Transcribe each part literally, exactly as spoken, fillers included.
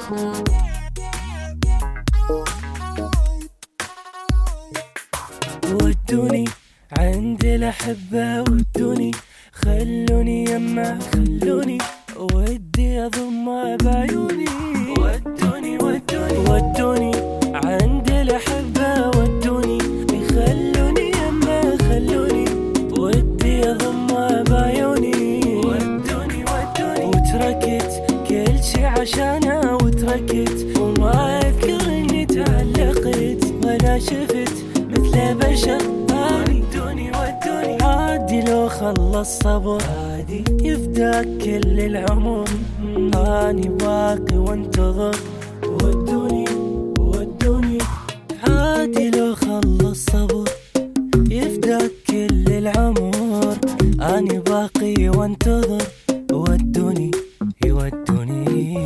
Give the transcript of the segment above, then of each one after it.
ودوني عند الأحبة، ودوني خلوني يما خلوني، ودي أضمها بعيوني. ودوني ودوني ودوني عند الأحبة، ودوني خلوني يما خلوني، ودي أضمها بعيوني. ودوني ودوني وتركت كل شي عشانها، وتركت وما أذكر إني تعلقت ولا شفت مثل بشر. ودوني ودوني عادي لو خلص صبر، عادي يفداك كل العمر، أني باقي وانتظر. ودوني ودوني عادي لو خلص صبر، يفداك كل العمر، أني باقي وانتظر. ودوني يودوني.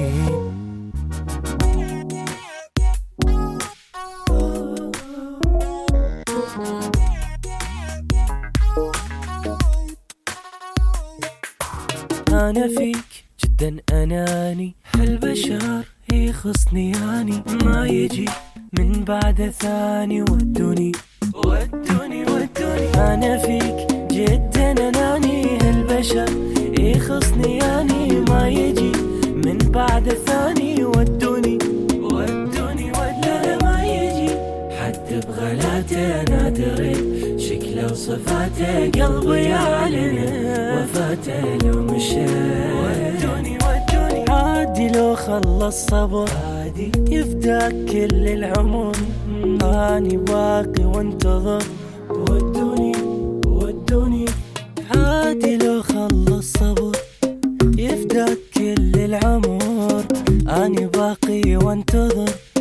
أنا فيك جدا أناني، هالبشر يخصني أني، ما يجي من بعد ثاني. ودوني ودوني ودوني أنا فيك جدا أناني، هالبشر يخصني أني، ما يجي من بعد ثاني. ودوني ودوني ودوني ما يجي حتى بغلاته، أنا دريت شكله وصفاته، قلبي يعلن وفاته لو مشى. ودوني ودوني عادي لو خلص صبر، عادي يفداك كل العمر، أني باقي وانتظر. ودوني ودوني عادي لو خلص صبر، يفداك كل العمر، أني باقي وانتظر.